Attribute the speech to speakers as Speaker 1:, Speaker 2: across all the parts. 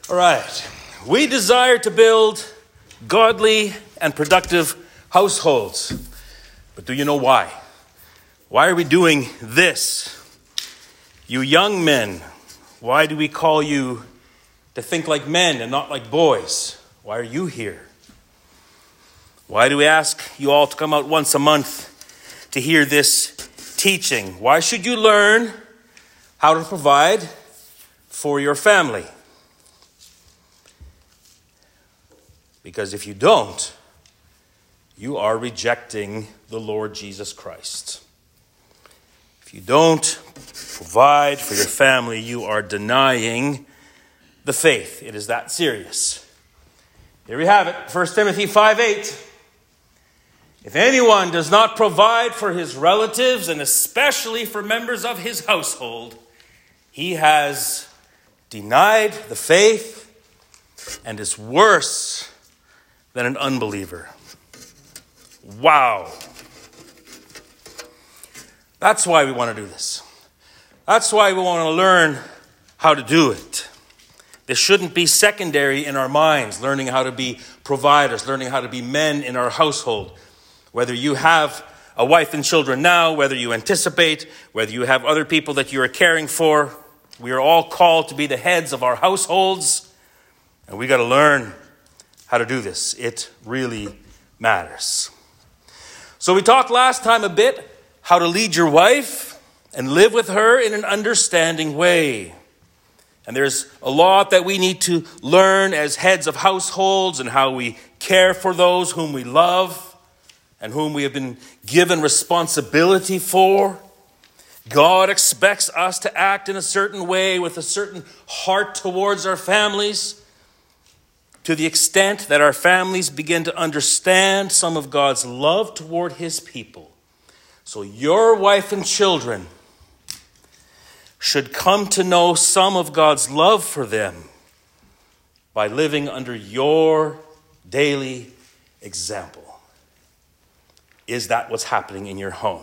Speaker 1: All right. We desire to build godly and productive households. But do you know why? Why are we doing this? You young men, why do we call you to think like men and not like boys? Why are you here? Why do we ask you all to come out once a month to hear this teaching? Why should you learn how to provide for your family? Because if you don't, you are rejecting the Lord Jesus Christ. If you don't provide for your family, you are denying the faith. It is that serious. Here we have it, 1 Timothy 5:8. If anyone does not provide for his relatives, and especially for members of his household, he has denied the faith and is worse than an unbeliever. Wow. That's why we want to do this. That's why we want to learn how to do it. This shouldn't be secondary in our minds, learning how to be providers, learning how to be men in our household. Whether you have a wife and children now, whether you anticipate, whether you have other people that you are caring for, we are all called to be the heads of our households, and we got to learn how to do this. It really matters. So we talked last time a bit how to lead your wife and live with her in an understanding way. And there's a lot that we need to learn as heads of households and how we care for those whom we love and whom we have been given responsibility for. God expects us to act in a certain way with a certain heart towards our families, to the extent that our families begin to understand some of God's love toward his people. So your wife and children should come to know some of God's love for them by living under your daily example. Is that what's happening in your home?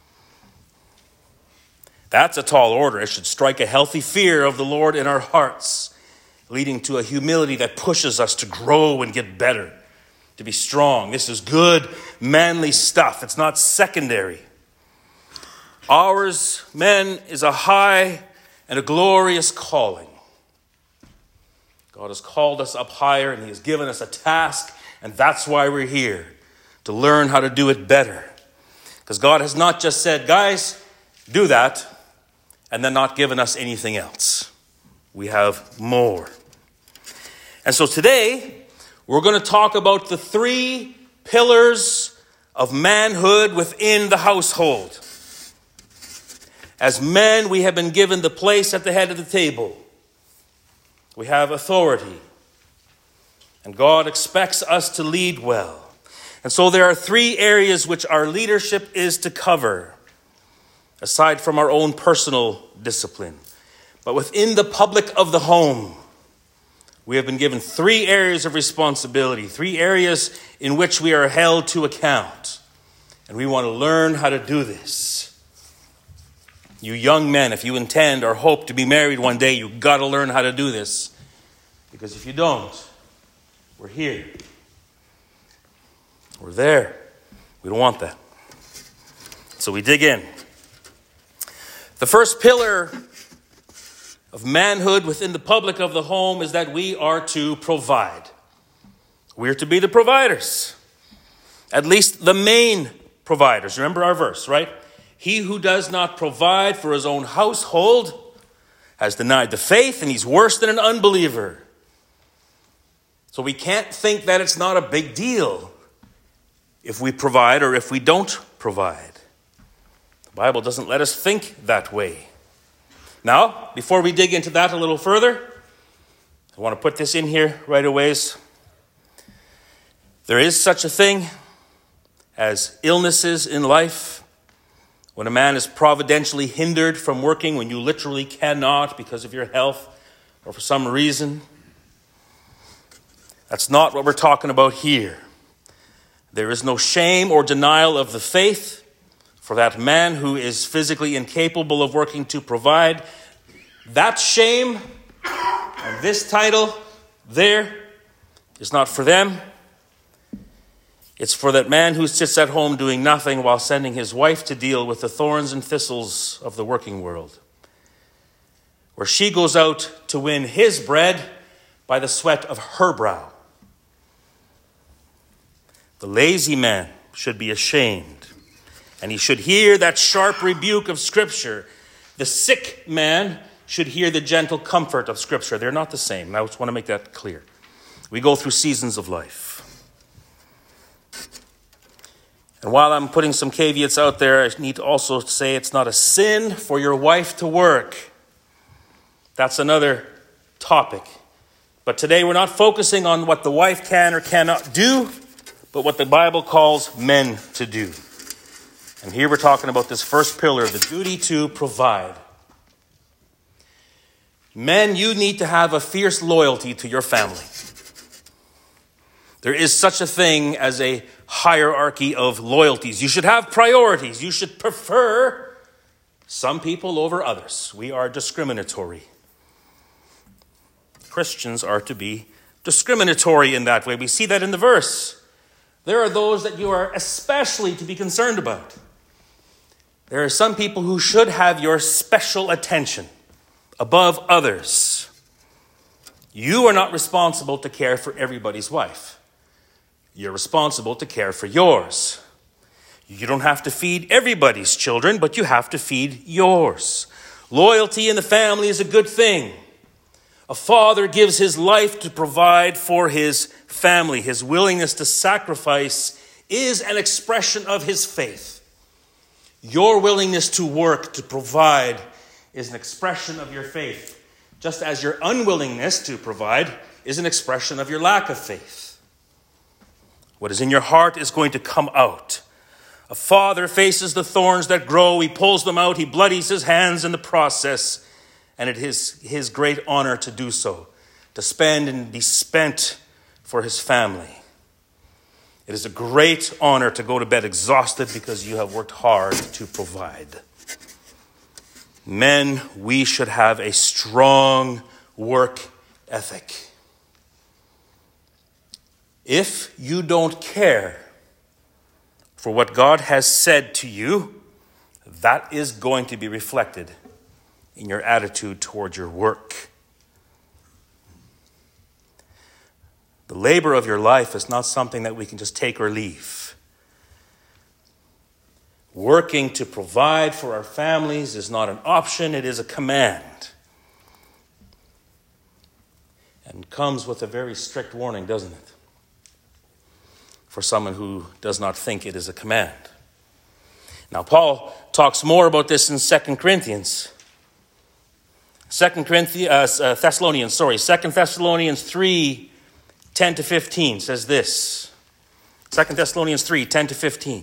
Speaker 1: That's a tall order. It should strike a healthy fear of the Lord in our hearts, leading to a humility that pushes us to grow and get better, to be strong. This is good, manly stuff. It's not secondary. Ours, men, is a high and a glorious calling. God has called us up higher and he has given us a task, and that's why we're here, to learn how to do it better. Because God has not just said, guys, do that, and then not given us anything else. We have more. And so today, we're going to talk about the 3 pillars of manhood within the household. As men, we have been given the place at the head of the table. We have authority. And God expects us to lead well. And so there are 3 areas which our leadership is to cover, aside from our own personal discipline. But within the public of the home, we have been given 3 areas of responsibility, 3 areas in which we are held to account. And we want to learn how to do this. You young men, if you intend or hope to be married one day, you've got to learn how to do this. Because if you don't, we're here. We're there. We don't want that. So we dig in. The first pillar of manhood within the public of the home is that we are to provide. We are to be the providers. At least the main providers. Remember our verse, right? He who does not provide for his own household has denied the faith, and he's worse than an unbeliever. So we can't think that it's not a big deal if we provide or if we don't provide. The Bible doesn't let us think that way. Now, before we dig into that a little further, I want to put this in here right away. There is such a thing as illnesses in life. When a man is providentially hindered from working, when you literally cannot because of your health or for some reason. That's not what we're talking about here. There is no shame or denial of the faith for that man who is physically incapable of working to provide. That shame and this title there is not for them. It's for that man who sits at home doing nothing while sending his wife to deal with the thorns and thistles of the working world, where she goes out to win his bread by the sweat of her brow. The lazy man should be ashamed, and he should hear that sharp rebuke of Scripture. The sick man should hear the gentle comfort of Scripture. They're not the same. I just want to make that clear. We go through seasons of life. And while I'm putting some caveats out there, I need to also say it's not a sin for your wife to work. That's another topic. But today we're not focusing on what the wife can or cannot do, but what the Bible calls men to do. And here we're talking about this first pillar, the duty to provide. Men, you need to have a fierce loyalty to your family. There is such a thing as a hierarchy of loyalties. You should have priorities. You should prefer some people over others. We are discriminatory. Christians are to be discriminatory in that way. We see that in the verse. There are those that you are especially to be concerned about. There are some people who should have your special attention above others. You are not responsible to care for everybody's wife. You're responsible to care for yours. You don't have to feed everybody's children, but you have to feed yours. Loyalty in the family is a good thing. A father gives his life to provide for his family. His willingness to sacrifice is an expression of his faith. Your willingness to work, to provide, is an expression of your faith, just as your unwillingness to provide is an expression of your lack of faith. What is in your heart is going to come out. A father faces the thorns that grow. He pulls them out. He bloodies his hands in the process. And it is his great honor to do so, to spend and be spent for his family. It is a great honor to go to bed exhausted because you have worked hard to provide. Men, we should have a strong work ethic. If you don't care for what God has said to you, that is going to be reflected in your attitude toward your work. The labor of your life is not something that we can just take or leave. Working to provide for our families is not an option, it is a command. And comes with a very strict warning, doesn't it? For someone who does not think it is a command. Now, Paul talks more about this in 2 Thessalonians 3, 10 to 15 says this. 2 Thessalonians 3, 10 to 15.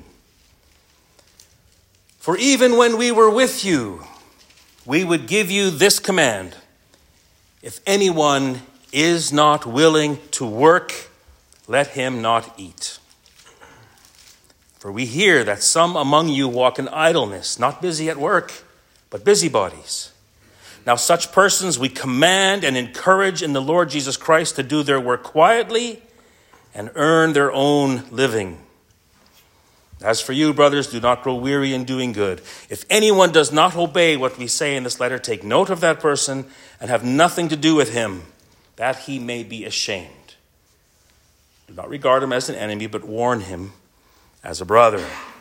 Speaker 1: For even when we were with you, we would give you this command. If anyone is not willing to work, let him not eat. For we hear that some among you walk in idleness, not busy at work, but busybodies. Now such persons we command and encourage in the Lord Jesus Christ to do their work quietly and earn their own living. As for you, brothers, do not grow weary in doing good. If anyone does not obey what we say in this letter, take note of that person and have nothing to do with him, that he may be ashamed. Do not regard him as an enemy, but warn him as a brother.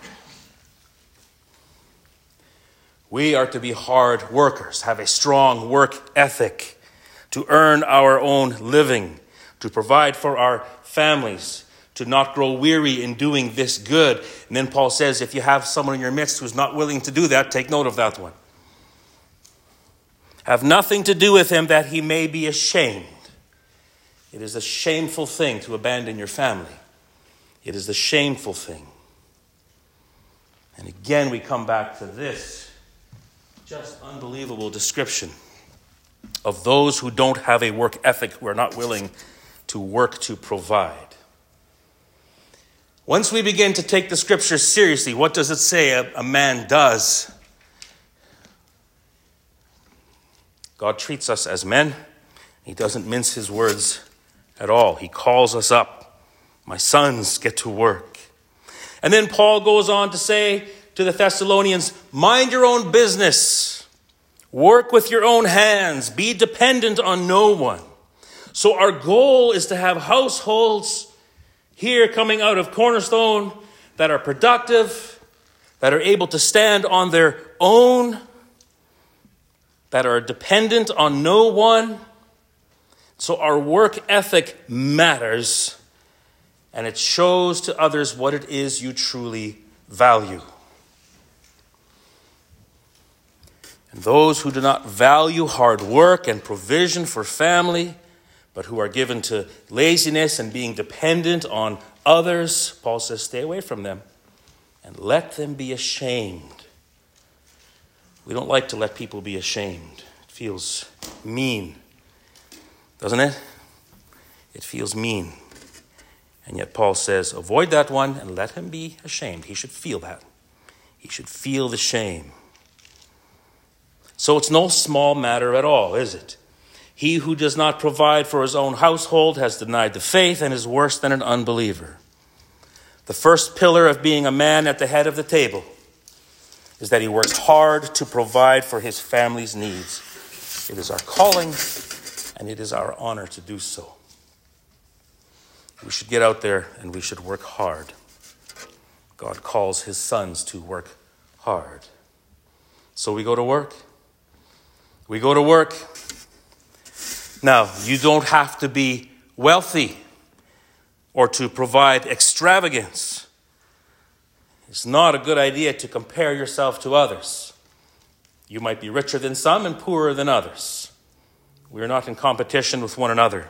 Speaker 1: We are to be hard workers, have a strong work ethic, to earn our own living, to provide for our families, to not grow weary in doing this good. And then Paul says, if you have someone in your midst who's not willing to do that, take note of that one. Have nothing to do with him that he may be ashamed. It is a shameful thing to abandon your family. It is the shameful thing. And again, we come back to this just unbelievable description of those who don't have a work ethic, who are not willing to work to provide. Once we begin to take the scripture seriously, what does it say a man does? God treats us as men. He doesn't mince his words at all. He calls us up. My sons, get to work. And then Paul goes on to say to the Thessalonians, mind your own business. Work with your own hands. Be dependent on no one. So our goal is to have households here coming out of Cornerstone that are productive, that are able to stand on their own, that are dependent on no one. So our work ethic matters, and it shows to others what it is you truly value. And those who do not value hard work and provision for family, but who are given to laziness and being dependent on others, Paul says, stay away from them and let them be ashamed. We don't like to let people be ashamed. It feels mean, doesn't it? It feels mean. And yet Paul says, avoid that one and let him be ashamed. He should feel that. He should feel the shame. So it's no small matter at all, is it? He who does not provide for his own household has denied the faith and is worse than an unbeliever. The first pillar of being a man at the head of the table is that he works hard to provide for his family's needs. It is our calling and it is our honor to do so. We should get out there and we should work hard. God calls his sons to work hard. So we go to work. We go to work. Now, you don't have to be wealthy or to provide extravagance. It's not a good idea to compare yourself to others. You might be richer than some and poorer than others. We are not in competition with one another.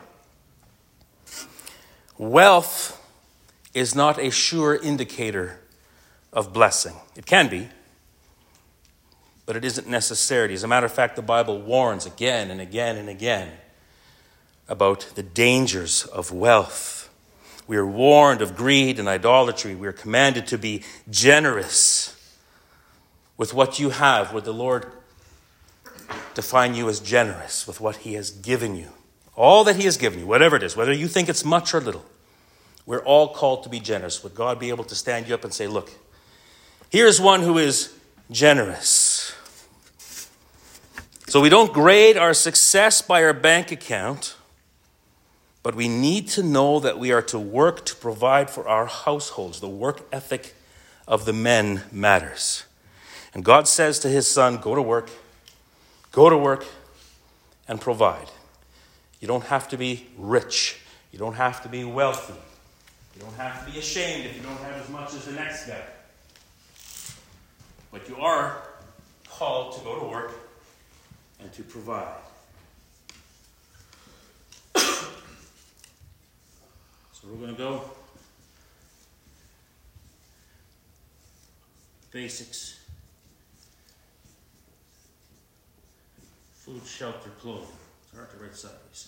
Speaker 1: Wealth is not a sure indicator of blessing. It can be, but it isn't necessary. As a matter of fact, the Bible warns again and again and again about the dangers of wealth. We are warned of greed and idolatry. We are commanded to be generous with what you have. Would the Lord define you as generous with what he has given you? All that he has given you, whatever it is, whether you think it's much or little, we're all called to be generous. Would God be able to stand you up and say, look, here's one who is generous. So we don't grade our success by our bank account, but we need to know that we are to work to provide for our households. The work ethic of the men matters. And God says to his son, go to work and provide. You don't have to be rich. You don't have to be wealthy. You don't have to be ashamed if you don't have as much as the next guy. But you are called to go to work and to provide. So we're going to go. Basics. Food, shelter, clothing. It's hard to write sideways.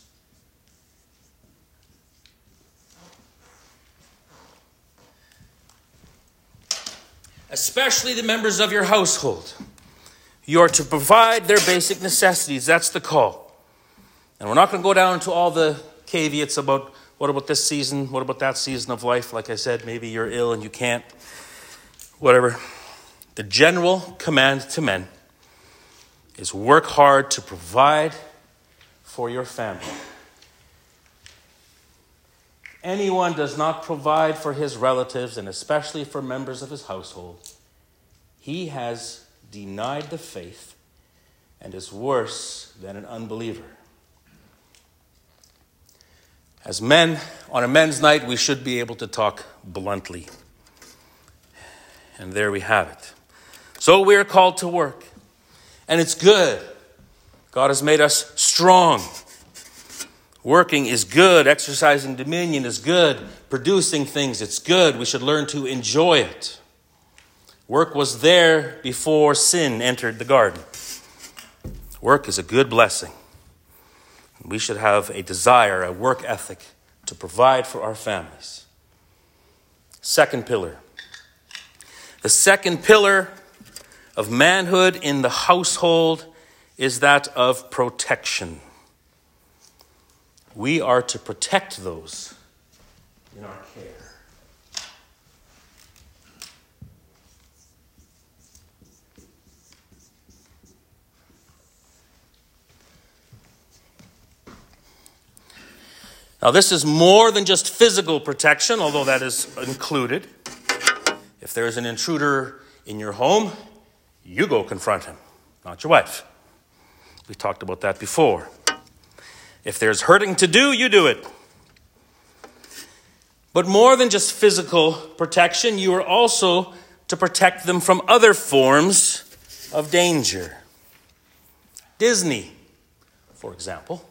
Speaker 1: Especially the members of your household. You are to provide their basic necessities. That's the call. And we're not going to go down into all the caveats about what about this season, what about that season of life. Like I said, maybe you're ill and you can't. Whatever. The general command to men is work hard to provide for your family. Anyone does not provide for his relatives, and especially for members of his household, he has denied the faith and is worse than an unbeliever. As men, on a men's night, we should be able to talk bluntly. And there we have it. So we are called to work. And it's good. God has made us strong. Working is good. Exercising dominion is good. Producing things, it's good. We should learn to enjoy it. Work was there before sin entered the garden. Work is a good blessing. We should have a desire, a work ethic to provide for our families. Second pillar. The second pillar of manhood in the household is that of protection. we are to protect those in our care. Now, this is more than just physical protection, although that is included. If there is an intruder in your home, you go confront him, not your wife. We talked about that before. If there's hurting to do, you do it. But more than just physical protection, you are also to protect them from other forms of danger. Disney, for example.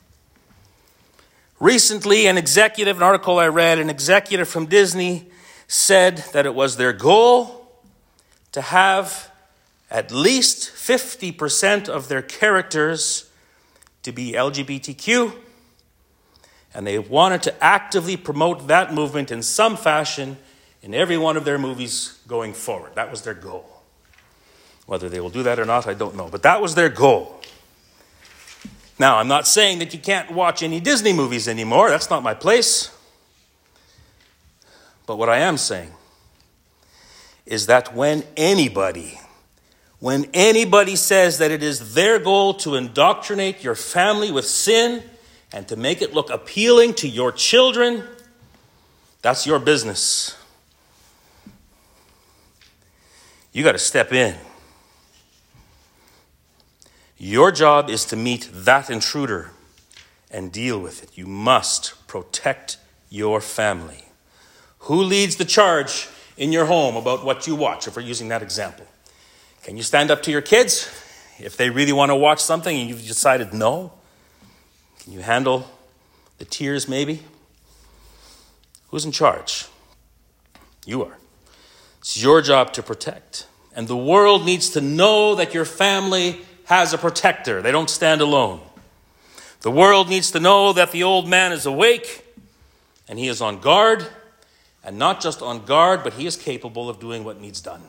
Speaker 1: Recently, an article I read, an executive from Disney said that it was their goal to have at least 50% of their characters to be LGBTQ, and they wanted to actively promote that movement in some fashion in every one of their movies going forward. That was their goal. Whether they will do that or not, I don't know, but that was their goal. Now, I'm not saying that you can't watch any Disney movies anymore. That's not my place. But what I am saying is that when anybody says that it is their goal to indoctrinate your family with sin and to make it look appealing to your children, that's your business. You got to step in. Your job is to meet that intruder and deal with it. You must protect your family. Who leads the charge in your home about what you watch, if we're using that example? Can you stand up to your kids if they really want to watch something and you've decided no? Can you handle the tears maybe? Who's in charge? You are. It's your job to protect. And the world needs to know that your family has a protector. They don't stand alone. The world needs to know that the old man is awake and he is on guard, and not just on guard, but he is capable of doing what needs done.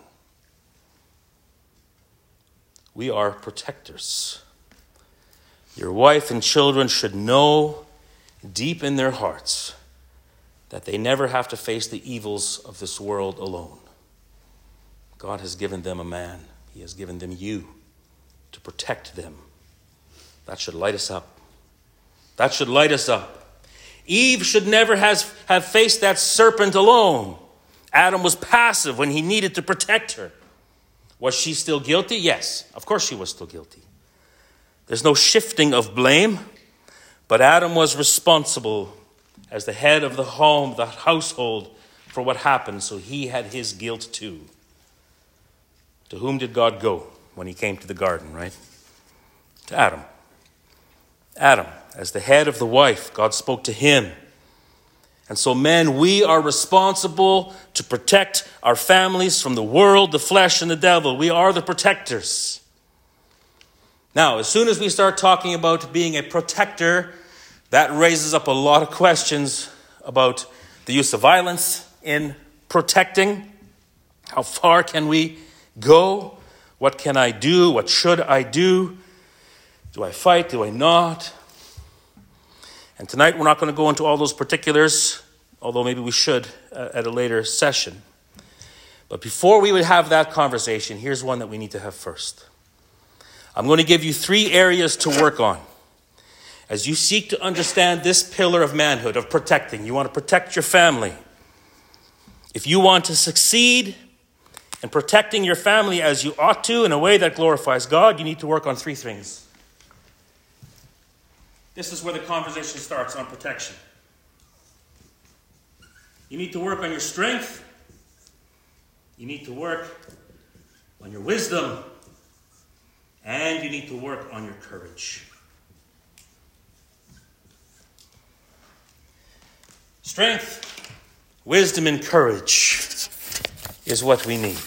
Speaker 1: We are protectors. Your wife and children should know deep in their hearts that they never have to face the evils of this world alone. God has given them a man. He has given them you to protect them. That should light us up. That should light us up. Eve should never have faced that serpent alone. Adam was passive when he needed to protect her. Was she still guilty? Yes, of course she was still guilty. There's no shifting of blame, but Adam was responsible as the head of the home, the household, for what happened, so he had his guilt too. To whom did God go when he came to the garden, right? To Adam. Adam, as the head of the wife, God spoke to him. And so men, we are responsible to protect our families from the world, the flesh, and the devil. We are the protectors. Now, as soon as we start talking about being a protector, that raises up a lot of questions about the use of violence in protecting. How far can we go? What can I do? What should I do? Do I fight? Do I not? And tonight we're not going to go into all those particulars, although maybe we should at a later session. But before we would have that conversation, here's one that we need to have first. I'm going to give you 3 areas to work on as you seek to understand this pillar of manhood, of protecting. You want to protect your family. If you want to succeed in protecting your family as you ought to in a way that glorifies God, you need to work on 3 things. This is where the conversation starts on protection. You need to work on your strength. You need to work on your wisdom. And you need to work on your courage. Strength, wisdom, and courage is what we need.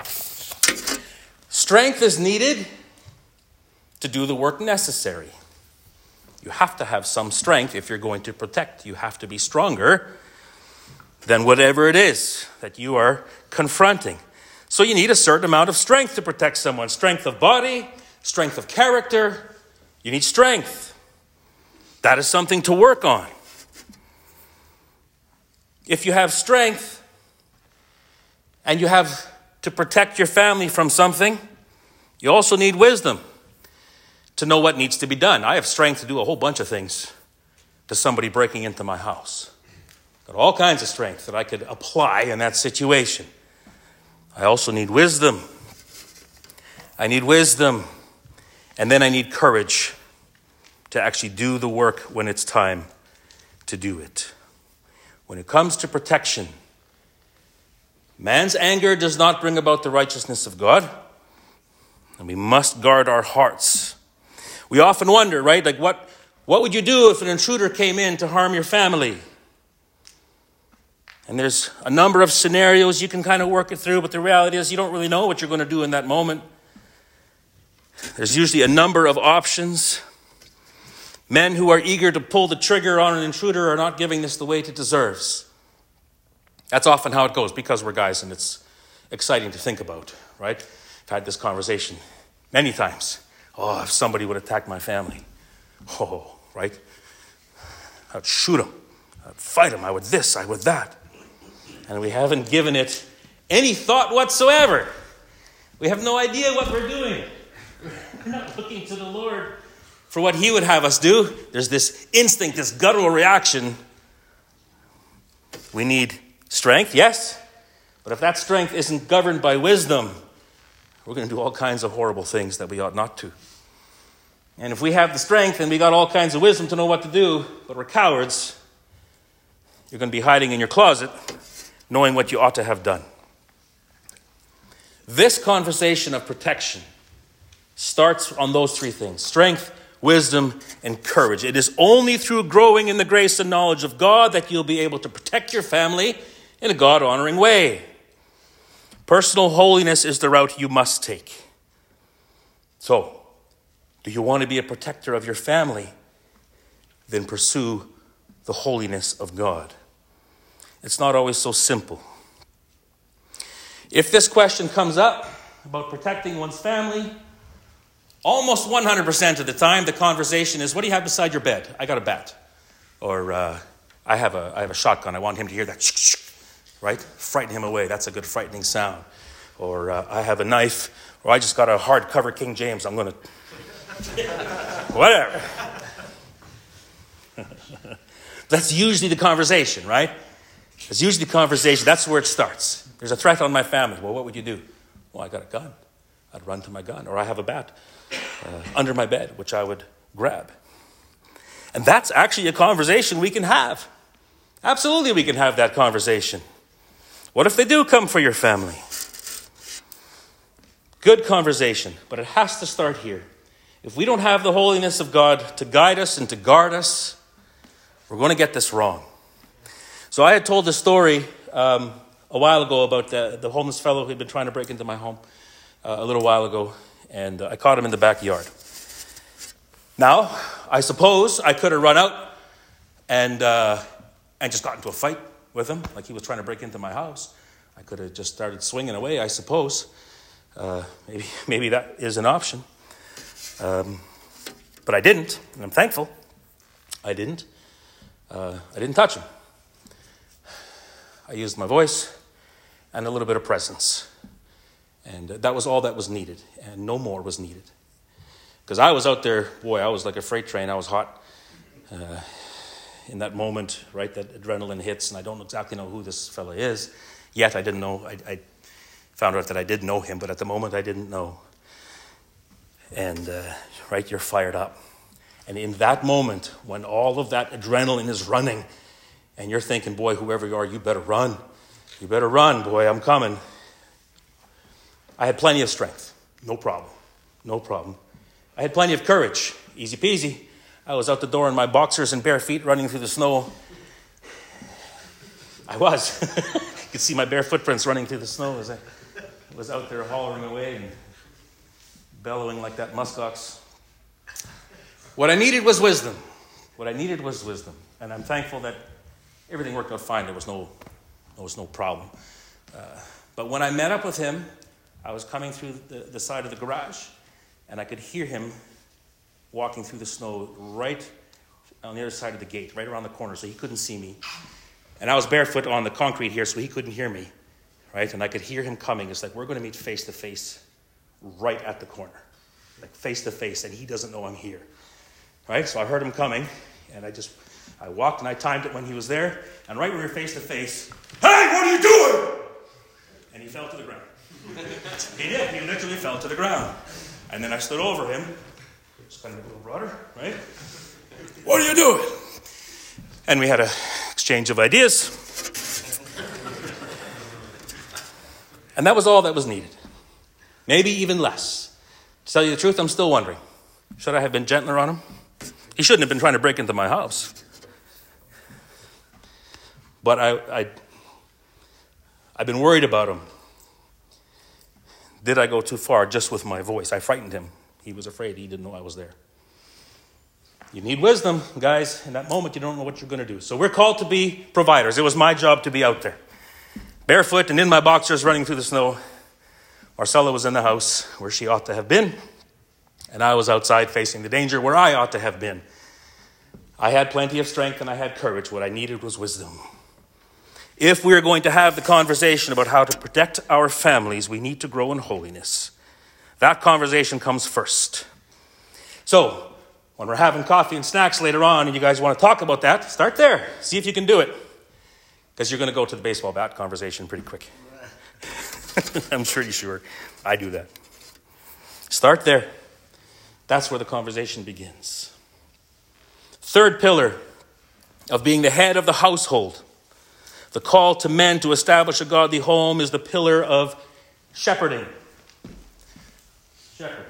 Speaker 1: Strength is needed to do the work necessary. You have to have some strength if you're going to protect. You have to be stronger than whatever it is that you are confronting. So you need a certain amount of strength to protect someone. Strength of body, strength of character. You need strength. That is something to work on. If you have strength and you have to protect your family from something, you also need wisdom to know what needs to be done. I have strength to do a whole bunch of things to somebody breaking into my house. Got all kinds of strength that I could apply in that situation. I also need wisdom. I need wisdom. And then I need courage to actually do the work when it's time to do it. When it comes to protection, man's anger does not bring about the righteousness of God, and we must guard our hearts. We often wonder, right, like what would you do if an intruder came in to harm your family? And there's a number of scenarios you can kind of work it through, but the reality is you don't really know what you're going to do in that moment. There's usually a number of options. Men who are eager to pull the trigger on an intruder are not giving this the weight it deserves. That's often how it goes because we're guys and it's exciting to think about, right? I've had this conversation many times. Oh, if somebody would attack my family. Oh, right? I'd shoot him. I'd fight him. I would this, I would that. And we haven't given it any thought whatsoever. We have no idea what we're doing. We're not looking to the Lord for what he would have us do. There's this instinct, this guttural reaction. We need strength, yes. But if that strength isn't governed by wisdom, we're going to do all kinds of horrible things that we ought not to. And if we have the strength and we got all kinds of wisdom to know what to do, but we're cowards, you're going to be hiding in your closet knowing what you ought to have done. This conversation of protection starts on those three things: strength, wisdom, and courage. It is only through growing in the grace and knowledge of God that you'll be able to protect your family in a God-honoring way. Personal holiness is the route you must take. So, do you want to be a protector of your family? Then pursue the holiness of God. It's not always so simple. If this question comes up about protecting one's family, almost 100% of the time, the conversation is, what do you have beside your bed? I got a bat. Or I have a shotgun. I want him to hear that, right? Frighten him away. That's a good frightening sound. Or I have a knife. Or I just got a hardcover King James. I'm going to... Whatever. That's usually the conversation, right? That's usually the conversation. That's where it starts. There's a threat on my family. Well, what would you do? Well, I got a gun. I'd run to my gun. Or I have a bat under my bed, which I would grab. And that's actually a conversation we can have. Absolutely, we can have that conversation. What if they do come for your family? Good conversation, but it has to start here. If we don't have the holiness of God to guide us and to guard us, we're going to get this wrong. So I had told the story a while ago about the homeless fellow who had been trying to break into my home a little while ago, and I caught him in the backyard. Now, I suppose I could have run out and just got into a fight with him, like he was trying to break into my house. I could have just started swinging away, I suppose. Maybe that is an option. But I didn't, and I'm thankful I didn't. I didn't touch him. I used my voice and a little bit of presence. And that was all that was needed, and no more was needed. Because I was out there, boy, I was like a freight train. I was hot in that moment, right? That adrenaline hits, and I don't exactly know who this fella is. Yet I didn't know. I found out that I did know him, but at the moment I didn't know. And, right, you're fired up. And in that moment, when all of that adrenaline is running, and you're thinking, boy, whoever you are, you better run. You better run, boy, I'm coming. I had plenty of strength. No problem. No problem. I had plenty of courage. Easy peasy. I was out the door in my boxers and bare feet running through the snow. I was. You could see my bare footprints running through the snow as I was out there hollering away and bellowing like that muskox. What I needed was wisdom. What I needed was wisdom. And I'm thankful that everything worked out fine. There was no problem. But when I met up with him, I was coming through the side of the garage, and I could hear him walking through the snow right on the other side of the gate, right around the corner, so he couldn't see me. And I was barefoot on the concrete here, so he couldn't hear me, right? And I could hear him coming. It's like, we're going to meet face to face right at the corner, like face to face, and he doesn't know I'm here, right? So I heard him coming, and I walked and I timed it when he was there, and right when we were face to face, hey, what are you doing? And he fell to the ground. He did. He literally fell to the ground. And then I stood over him, just kind of a little broader, right? What are you doing? And we had an exchange of ideas. And that was all that was needed. Maybe even less. To tell you the truth, I'm still wondering. Should I have been gentler on him? He shouldn't have been trying to break into my house. But I've been worried about him. Did I go too far just with my voice? I frightened him. He was afraid. He didn't know I was there. You need wisdom, guys. In that moment, you don't know what you're going to do. So we're called to be providers. It was my job to be out there. Barefoot and in my boxers running through the snow. Marcella was in the house where she ought to have been. And I was outside facing the danger where I ought to have been. I had plenty of strength and I had courage. What I needed was wisdom. If we're going to have the conversation about how to protect our families, we need to grow in holiness. That conversation comes first. So, when we're having coffee and snacks later on and you guys want to talk about that, start there. See if you can do it. Because you're going to go to the baseball bat conversation pretty quick. I'm pretty sure I do that. Start there. That's where the conversation begins. Third pillar of being the head of the household. The call to men to establish a godly home is the pillar of shepherding. Shepherding.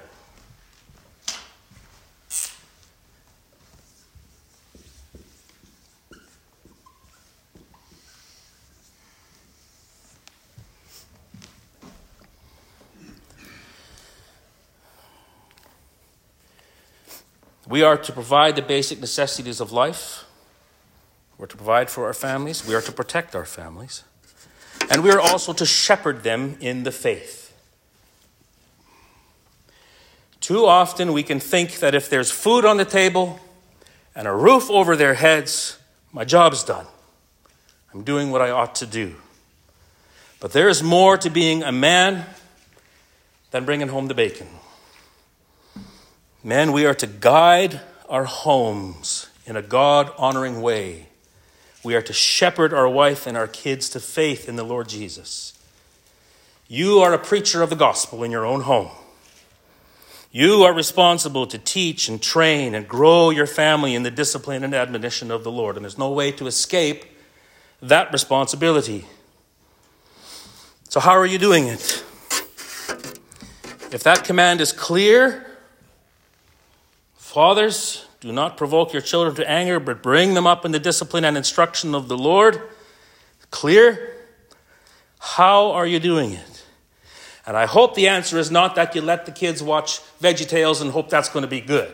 Speaker 1: We are to provide the basic necessities of life. We're to provide for our families. We are to protect our families. And we are also to shepherd them in the faith. Too often we can think that if there's food on the table and a roof over their heads, my job's done. I'm doing what I ought to do. But there is more to being a man than bringing home the bacon. Men, we are to guide our homes in a God-honoring way. We are to shepherd our wife and our kids to faith in the Lord Jesus. You are a preacher of the gospel in your own home. You are responsible to teach and train and grow your family in the discipline and admonition of the Lord. And there's no way to escape that responsibility. So how are you doing it? If that command is clear, fathers, do not provoke your children to anger, but bring them up in the discipline and instruction of the Lord. Clear? How are you doing it? And I hope the answer is not that you let the kids watch VeggieTales and hope that's going to be good.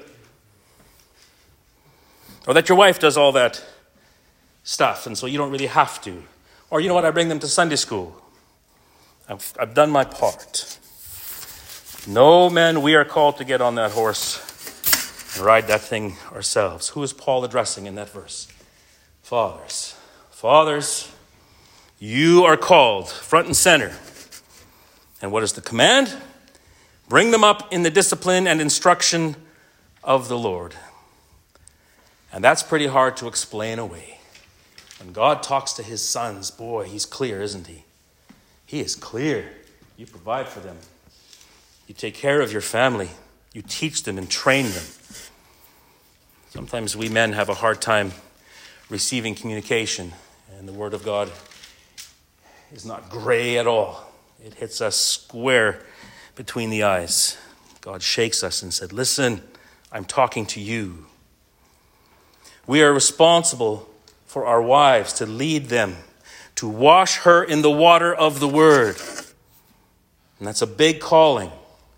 Speaker 1: Or that your wife does all that stuff and so you don't really have to. Or you know what, I bring them to Sunday school. I've done my part. No, men, we are called to get on that horse and ride that thing ourselves. Who is Paul addressing in that verse? Fathers. Fathers, you are called front and center. And what is the command? Bring them up in the discipline and instruction of the Lord. And that's pretty hard to explain away. When God talks to his sons, boy, he's clear, isn't he? He is clear. You provide for them. You take care of your family. You teach them and train them. Sometimes we men have a hard time receiving communication, and the Word of God is not gray at all. It hits us square between the eyes. God shakes us and said, listen, I'm talking to you. We are responsible for our wives to lead them, to wash her in the water of the Word. And that's a big calling.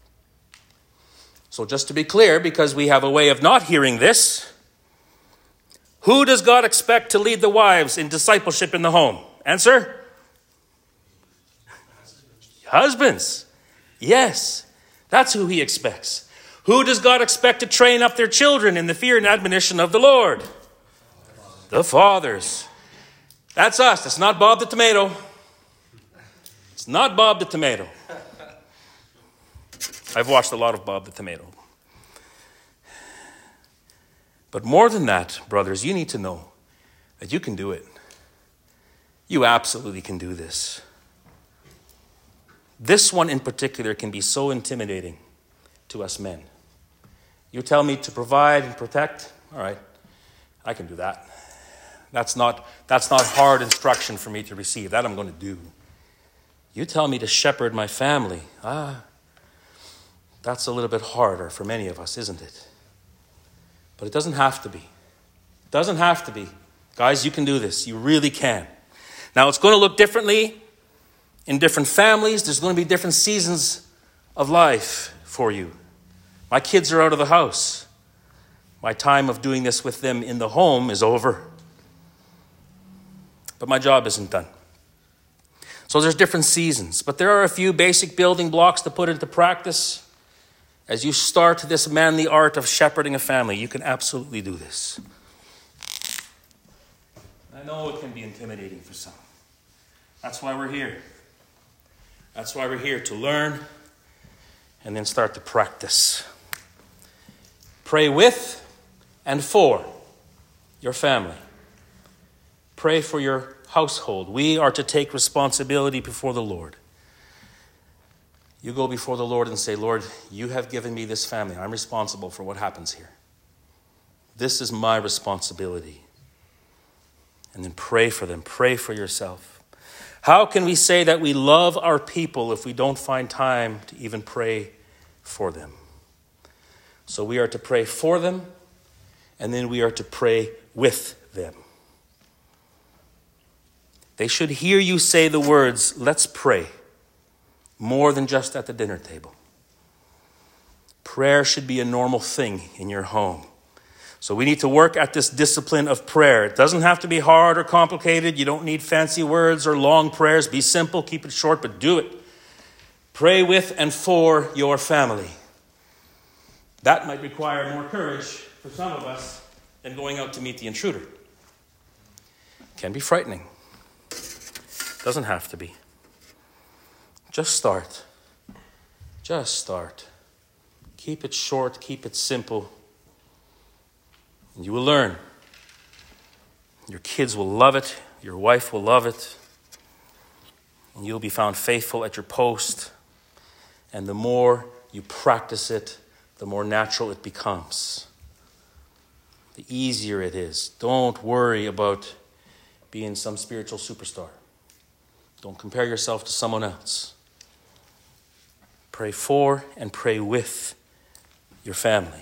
Speaker 1: So just to be clear, because we have a way of not hearing this, who does God expect to lead the wives in discipleship in the home? Answer? Husbands. Yes, that's who he expects. Who does God expect to train up their children in the fear and admonition of the Lord? The fathers. That's us. It's not Bob the Tomato. It's not Bob the Tomato. I've watched a lot of Bob the Tomato. But more than that, brothers, you need to know that you can do it. You absolutely can do this. This one in particular can be so intimidating to us men. You tell me to provide and protect, all right, I can do that. That's not hard instruction for me to receive. That I'm going to do. You tell me to shepherd my family. That's a little bit harder for many of us, isn't it? But it doesn't have to be. It doesn't have to be. Guys, you can do this. You really can. Now, it's going to look differently in different families. There's going to be different seasons of life for you. My kids are out of the house. My time of doing this with them in the home is over. But my job isn't done. So there's different seasons. But there are a few basic building blocks to put into practice. As you start this manly art of shepherding a family, you can absolutely do this. I know it can be intimidating for some. That's why we're here. That's why we're here, to learn and then start to practice. Pray with and for your family. Pray for your household. We are to take responsibility before the Lord. You go before the Lord and say, Lord, you have given me this family. I'm responsible for what happens here. This is my responsibility. And then pray for them. Pray for yourself. How can we say that we love our people if we don't find time to even pray for them? So we are to pray for them, and then we are to pray with them. They should hear you say the words, let's pray, more than just at the dinner table. Prayer should be a normal thing in your home. So we need to work at this discipline of prayer. It doesn't have to be hard or complicated. You don't need fancy words or long prayers. Be simple, keep it short, but do it. Pray with and for your family. That might require more courage for some of us than going out to meet the intruder. It can be frightening. Doesn't have to be. Just start. Just start. Keep it short, keep it simple. And you will learn. Your kids will love it. Your wife will love it. And you'll be found faithful at your post. And the more you practice it, the more natural it becomes. The easier it is. Don't worry about being some spiritual superstar. Don't compare yourself to someone else. Pray for and pray with your family.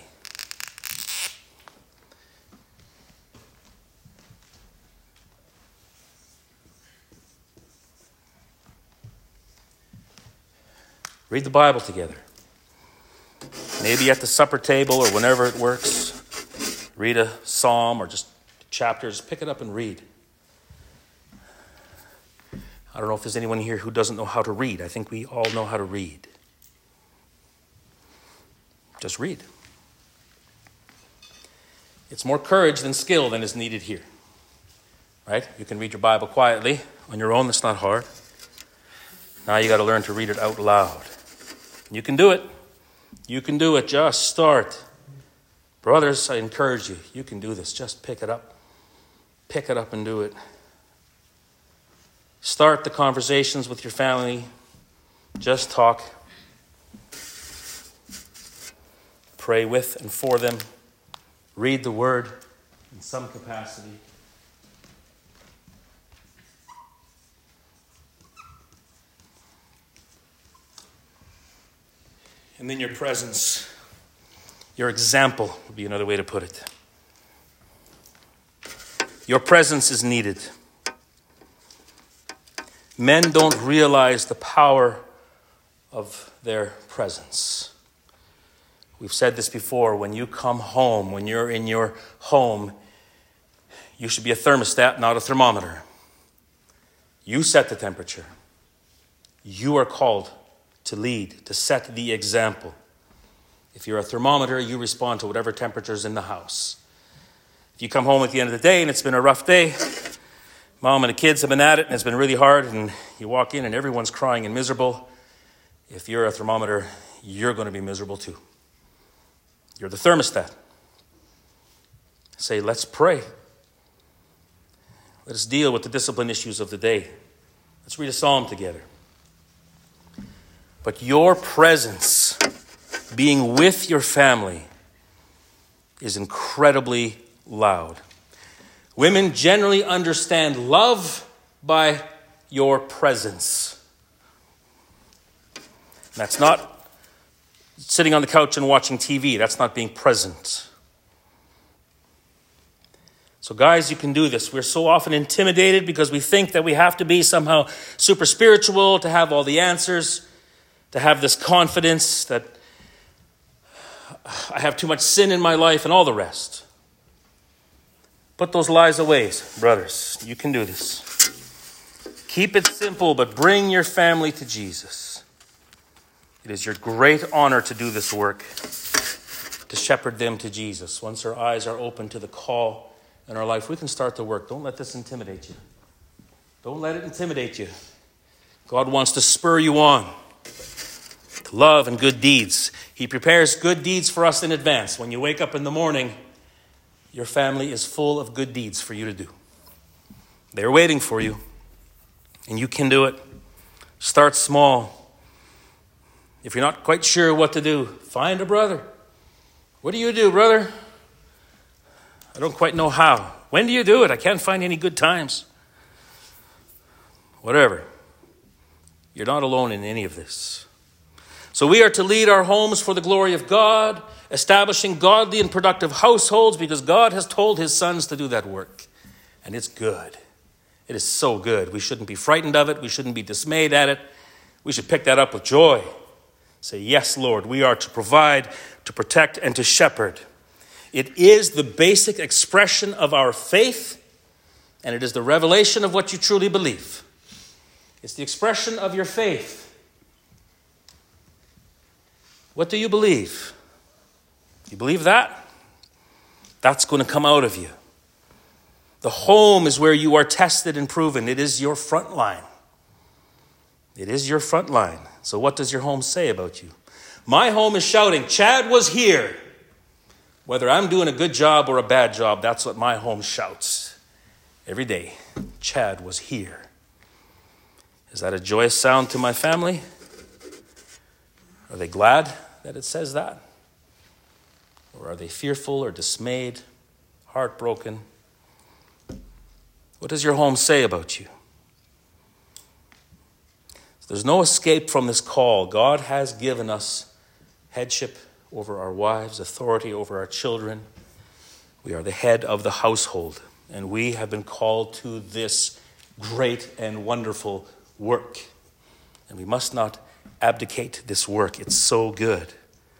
Speaker 1: Read the Bible together. Maybe at the supper table or whenever it works. Read a psalm or just chapters. Pick it up and read. I don't know if there's anyone here who doesn't know how to read. I think we all know how to read. Just read. It's more courage than skill than is needed here. Right? You can read your Bible quietly on your own. That's not hard. Now you got to learn to read it out loud. You can do it. You can do it. Just start. Brothers, I encourage you. You can do this. Just pick it up. Pick it up and do it. Start the conversations with your family. Just talk. Pray with and for them. Read the word in some capacity. And then your presence, your example would be another way to put it. Your presence is needed. Men don't realize the power of their presence. We've said this before. When you come home, when you're in your home, you should be a thermostat, not a thermometer. You set the temperature. You are called to lead, to set the example. If you're a thermometer, you respond to whatever temperature is in the house. If you come home at the end of the day and it's been a rough day, mom and the kids have been at it and it's been really hard, and you walk in and everyone's crying and miserable, if you're a thermometer, you're going to be miserable too. You're the thermostat. Say, let's pray. Let us deal with the discipline issues of the day. Let's read a psalm together. But your presence, being with your family, is incredibly loud. Women generally understand love by your presence. That's not sitting on the couch and watching TV. That's not being present. So guys, you can do this. We're so often intimidated because we think that we have to be somehow super spiritual to have all the answers, to have this confidence that I have too much sin in my life and all the rest. Put those lies away, brothers. You can do this. Keep it simple, but bring your family to Jesus. It is your great honor to do this work, to shepherd them to Jesus. Once our eyes are open to the call in our life, we can start the work. Don't let this intimidate you. Don't let it intimidate you. God wants to spur you on to love and good deeds. He prepares good deeds for us in advance. When you wake up in the morning, your family is full of good deeds for you to do. They're waiting for you, and you can do it. Start small. If you're not quite sure what to do, find a brother. What do you do, brother? I don't quite know how. When do you do it? I can't find any good times. Whatever. You're not alone in any of this. So we are to lead our homes for the glory of God, establishing godly and productive households because God has told his sons to do that work. And it's good. It is so good. We shouldn't be frightened of it. We shouldn't be dismayed at it. We should pick that up with joy. Say, yes, Lord, we are to provide, to protect, and to shepherd. It is the basic expression of our faith, and it is the revelation of what you truly believe. It's the expression of your faith. What do you believe? You believe that? That's going to come out of you. The home is where you are tested and proven. It is your front line. It is your front line. So what does your home say about you? My home is shouting, Chad was here. Whether I'm doing a good job or a bad job, that's what my home shouts every day. Chad was here. Is that a joyous sound to my family? Are they glad that it says that? Or are they fearful or dismayed, heartbroken? What does your home say about you? There's no escape from this call. God has given us headship over our wives, authority over our children. We are the head of the household, and we have been called to this great and wonderful work. And we must not abdicate this work. It's so good.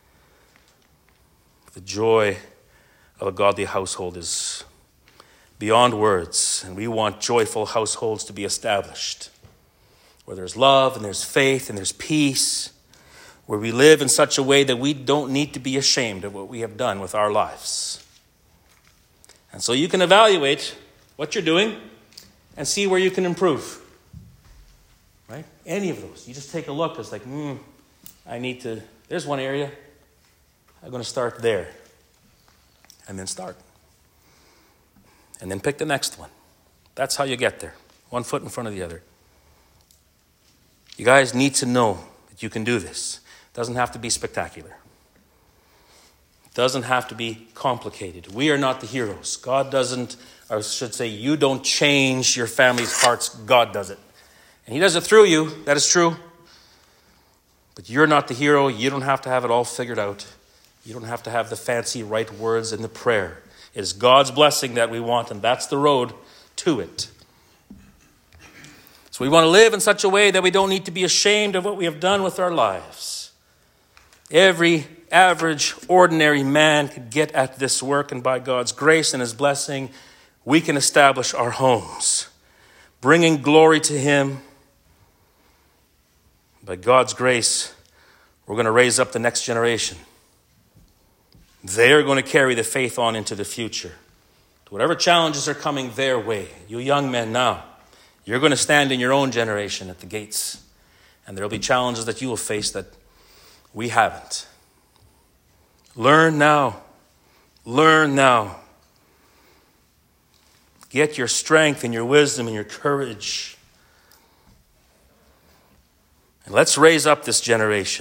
Speaker 1: The joy of a godly household is beyond words, and we want joyful households to be established, where there's love and there's faith and there's peace, where we live in such a way that we don't need to be ashamed of what we have done with our lives. And so you can evaluate what you're doing and see where you can improve. Right? Any of those. You just take a look. It's like, there's one area. I'm going to start there. And then start. And then pick the next one. That's how you get there. One foot in front of the other. You guys need to know that you can do this. It doesn't have to be spectacular. It doesn't have to be complicated. We are not the heroes. God doesn't, or I should say, you don't change your family's hearts. God does it. And he does it through you. That is true. But you're not the hero. You don't have to have it all figured out. You don't have to have the fancy right words in the prayer. It is God's blessing that we want, and that's the road to it. So we want to live in such a way that we don't need to be ashamed of what we have done with our lives. Every average, ordinary man could get at this work, and by God's grace and his blessing, we can establish our homes, bringing glory to him. By God's grace, we're going to raise up the next generation. They're going to carry the faith on into the future. to whatever challenges are coming their way. You young men now, you're going to stand in your own generation at the gates, and there will be challenges that you will face that we haven't. Learn now. Learn now. Get your strength and your wisdom and your courage. And let's raise up this generation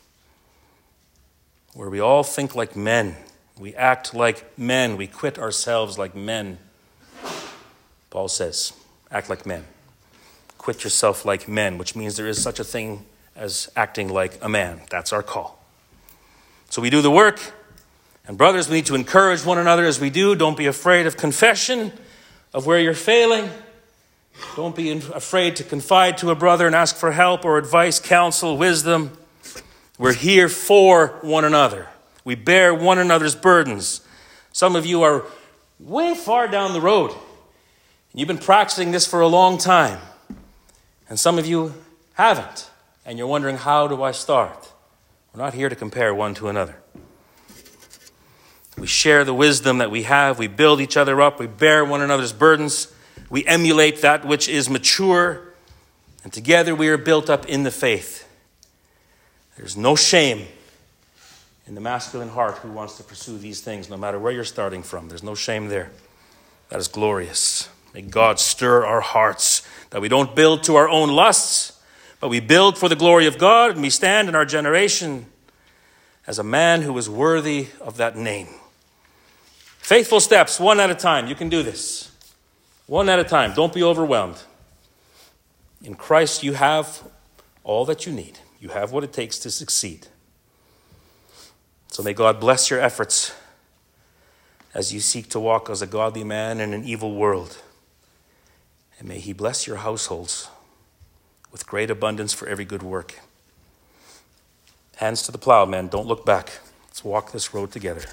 Speaker 1: where we all think like men. We act like men. We quit ourselves like men. Paul says, act like men. Quit yourself like men, which means there is such a thing as acting like a man. That's our call. So we do the work. And brothers, we need to encourage one another as we do. Don't be afraid of confession, of where you're failing. Don't be afraid to confide to a brother and ask for help or advice, counsel, wisdom. We're here for one another. We bear one another's burdens. Some of you are way far down the road. You've been practicing this for a long time. And some of you haven't. And you're wondering, how do I start? We're not here to compare one to another. We share the wisdom that we have. We build each other up. We bear one another's burdens. We emulate that which is mature. And together we are built up in the faith. There's no shame in the masculine heart who wants to pursue these things, no matter where you're starting from. There's no shame there. That is glorious. May God stir our hearts, that we don't build to our own lusts, but we build for the glory of God, and we stand in our generation as a man who is worthy of that name. Faithful steps, one at a time. You can do this. One at a time. Don't be overwhelmed. In Christ, you have all that you need. You have what it takes to succeed. So may God bless your efforts as you seek to walk as a godly man in an evil world. And may he bless your households with great abundance for every good work. Hands to the plow, men. Don't look back. Let's walk this road together.